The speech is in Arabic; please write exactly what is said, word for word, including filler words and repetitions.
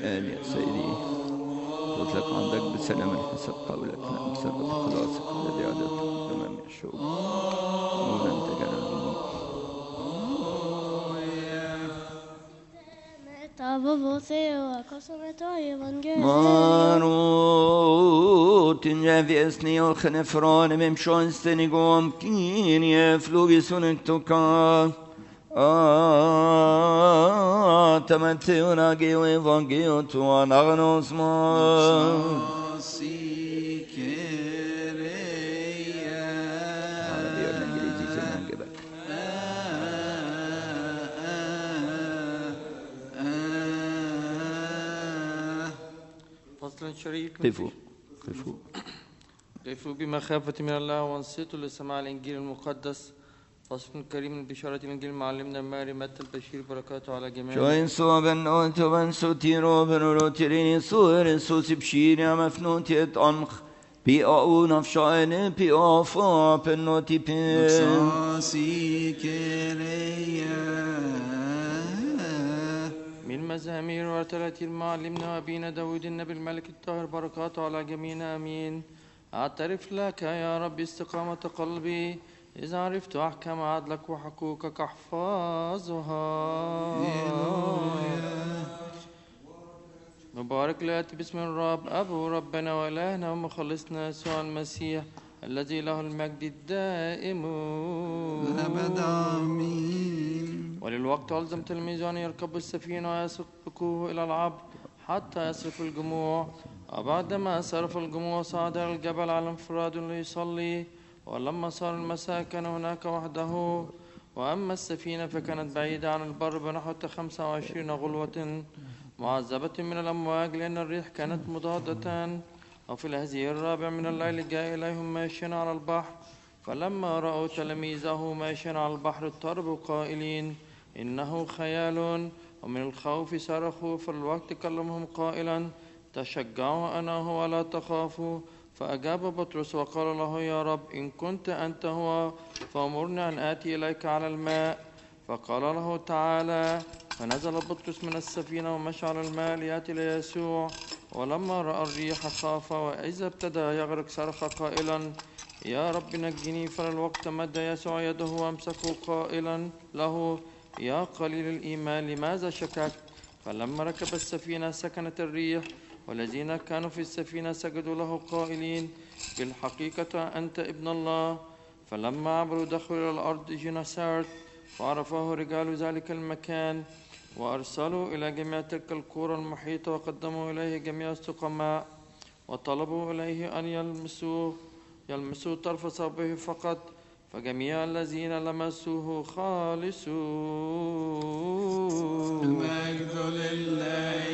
الآن يا سيدي تطلق عندك بسلام حسب قولك نعم سبب خلاصك الذي عددته أمام الشوق نورا تجعل Marutin jävjesni och genefrane vem tjänsten igång kinje flugisonek toka تمتعنا جيو إيفانجيو توان أغنوس ما فصل شريك قفوا قفوا قفوا بمخافة من الله وانصتوا لسماع الإنجيل المقدس. فصل كريم بشارة الإنجيل معلمنا ماري متى البشير بركاته على جميع شوين صوبن أوتوبن سوتيرو بنوروتيرين سور سوسي بشير يا مفنوتيت أنخ بي أو نفشاين بي أوفا بنوتي بي نفساسي كريا من مزامير وتراتير معلمنا أبينا داود النبي الملك الطاهر بركاته على جميعنا آمين. أعترف لك يا رب استقامة قلبي إذا عرفت أحكام عدلك وحقوقك أحفظها. مبارك لأتي باسم الرب أبو ربنا وإلهنا ومخلصنا يسوع المسيح الذي له المجد الدائم أبدا آمين. وللوقت ألزم تلميذه أن يركبوا السفينة ويسبقوه إلى العبر حتى يصرف الجموع. وبعدما صرف الجموع صعد إلى الجبل على انفراد ليصلي. ولما صار المساء كان هناك وحده. وأما السفينة فكانت بعيدة عن البر بنحو خمسة وعشرين غلوة معذبة من الأمواج لأن الريح كانت مضادة. وفي الهزيع الرابع من الليل جاء إليهم ماشيا على البحر. فلما رأوا تلاميذه ماشيا على البحر اضطربوا قائلين إنه خيال. ومن الخوف صرخوا. في الوقت كلمهم قائلا تشجعوا أنا هو لا تخافوا. فأجاب بطرس وقال له يا رب إن كنت أنت هو فأمرني أن آتي إليك على الماء. فقال له تعالى. فنزل بطرس من السفينة ومشى على الماء ليأتي ليسوع. ولما رأى الريح خاف وإذا ابتدى يغرق صرخ قائلا يا رب نجني. فللوقت مد يسوع يده وامسكه قائلا له يا قليل الإيمان لماذا شككت. فلما ركب السفينة سكنت الريح. والذين كانوا في السفينة سجدوا له قائلين بالحقيقة أنت ابن الله. فلما عبروا دخلوا إلى الأرض جنسارت فعرفه رجال ذلك المكان. وأرسلوا إلى جميع تلك القرى المحيطة وقدموا إليه جميع السقماء وطلبوا إليه أن يلمسوه يلمسوا طرف ثوبه فقط. فجميع الذين لمسوه خالصون. المجد لله